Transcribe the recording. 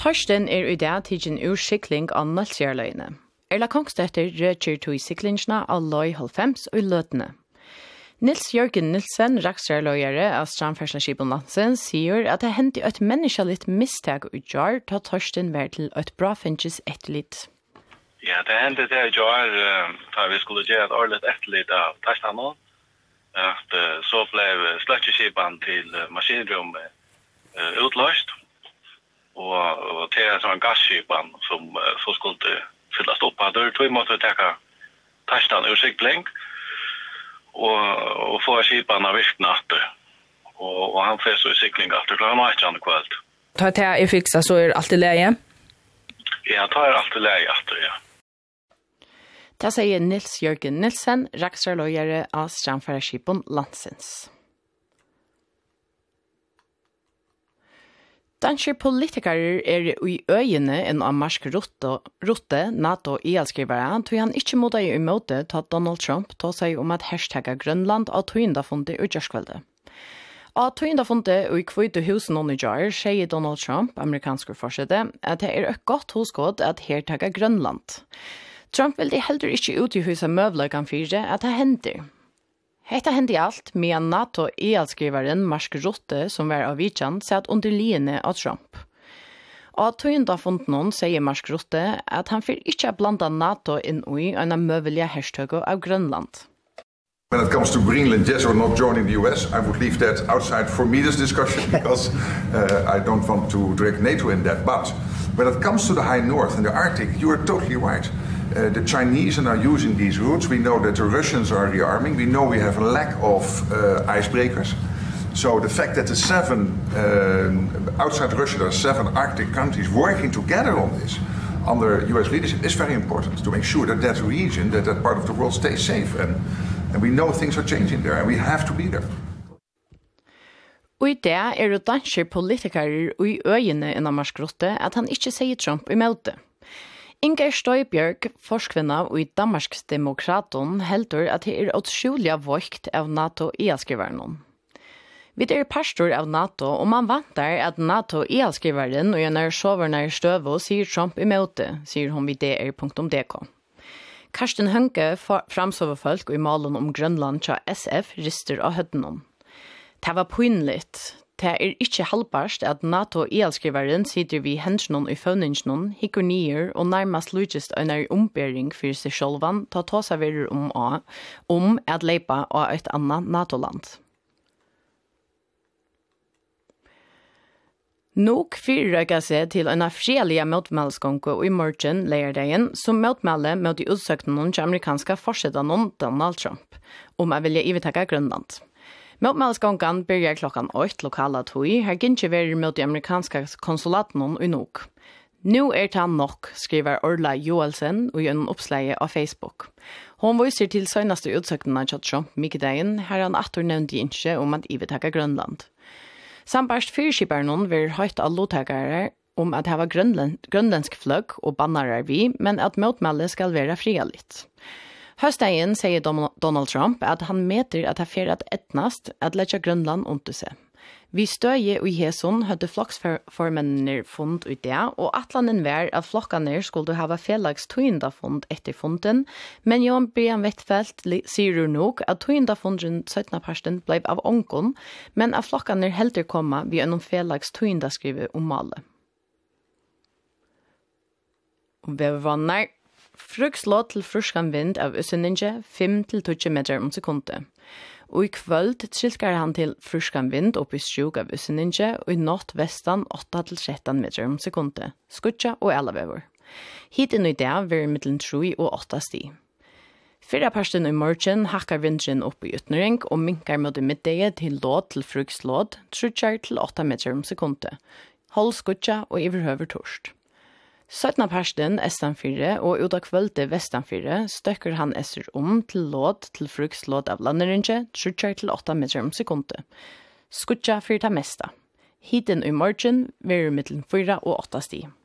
Torsten I dag tidsen ur sikling av Nalsjærløyene. Erla Kongstetter rødkjer to I siklingsna av løy 90 og I løtene. Nils Jørgen Nilsen, raksjærløyere av Strandferdselsskipen Lansen, sier at det hendte et menneskelig mistak og jar ta Torsten vær til et bra finnes etterlitt. Ja, det hendte det i jar da vi skulle gjøre et årligt etterlitt av Torsten. At så ble sløtjeskipen til maskinrummet utløst. Og til en sånn gasskipen som så skulle fyllas upp. Då tror vi måste ta Torsten ur sikling och få skipan av virknatt. Och han får så I sikling efter klockan 18 kvällt. Ta det I fixa så allt I läge? Ja, tar allt I läge efter, ja. Det sier Nils Jørgen Nilsen, raksjærløyere av Strandferdsskipen Lansens. Danske politikere I øyene enn av Marsk Rutte, NATO IL-skrivere, tog han ikke mot I måte til at Donald Trump tog seg at hashtagget Grønland av tøyendafundet I Gjørskveldet. Av tøyendafundet I Kvite husen og Nijar sier Donald Trump, amerikanske forsette, at det et godt hosgått at hashtagget Grønland. Trump vil det heller ikke ut I huset møvløkene fire at det hender. Hetta hendi alt med NATO IL-skriveren Marsk Rutte som var av Vitjan satt under liene av Trump. Og tøyendafunden sier Marsk Rutte at han får ikke blanda NATO inn I en møvelige hashtag av Grønland. When it comes to Greenland, yes or not joining the US, I would leave that outside for me this discussion because I don't want to drag NATO in that. But when it comes to the high north and the Arctic, you are totally right. The Chinese are now using these routes. We know that the Russians are rearming. We know we have a lack of icebreakers. So the fact that the outside Russia, there are 7 Arctic countries working together on this under US leadership is very important to make sure that that region, that part of the world stays safe. And we know things are changing there and we have to be there. Og I det det danske politikere I øyene enn av Marsk Rutte at han ikke sier Trump I møte. Inger Støybjørg, forskvinna I Danmarks Demokraten, heldur at det utsjulig vokt av NATO IL-skriveren. Vi pastor av NATO, og man vantar at NATO IL-skriveren og en soverne støve sier Trump I møte, sier hun vid DR.dk. Karsten Hønke, framsoverfolk I malen om Grønland til SF, rister av høtten. Det var pinligt. Det ikke halvbarst at NATO IL-skriveren sitter vi hensjonen I føvningsjonen, hikker nyer og nærmest lujest en ombering for seg sjølvan til å ta seg videre om at leipa av et annet NATO-land. Nok fyrrøkker seg til en fredelige møtmeldeskonke I morgen leierdagen som møtmelde med de utsøknene til amerikanske forsettene Donald Trump om å vilje ivettakke Grønland. Møtmeldeskonken begynner klokken 8 lokala tog, her gynner vi mot de amerikanske konsulaten I nok. Nå det nok, skriver Orla Joelsen I en oppslag av Facebook. Hun viser til seneste utsøknene til Trump Mikkedagen, her han atter nevnte ikke om at ivettakke Grønland. Sambarst fyrskiperen vil høyt av lovtakere om at det var grønlandsk fløgg og bannere vi, men at møtmeldet skal være frialigt. Høstdagen sier Donald Trump at han meter at det at etnast at letja Grønland under seg. Vi støye I Heson hadde floksformennene funnet ut det, og atlanen var at flokkene skulle ha felags tøyendafund etter funden, men Johan Brian Vettfeldt sier nok at tøyendafunden 17. parsten ble av ånken, men at flokkene helter komme ved en felags tøyendaskrive om malet. Vevannar frukslåd til fruskan vind av Øsseninje 5-20 meter om sekundet. Og I kvöld skilkar han til fruskan vind opp I sjuk av Øsseninje og I natt vestan 8-13 meter om sekundet. Skutja og Elavever. Hiten I dag vil mittelen 3 og 8 sti. Fyrra parsten I morgen hakkar vindren opp I utnøring og minkar mot I middag til låd til frukslåd 3-8 meter om sekundet. Hold skutja og iverhøver torst. 17. parsten estanfyrre og ut av kvölde vestanfyrre støkker han esser til låd til frukslåd av landerinje 3-8 meter om sekundet. Skutja fyrta mesta. Hiten I morgen vil mittelen 4 og 8 sti.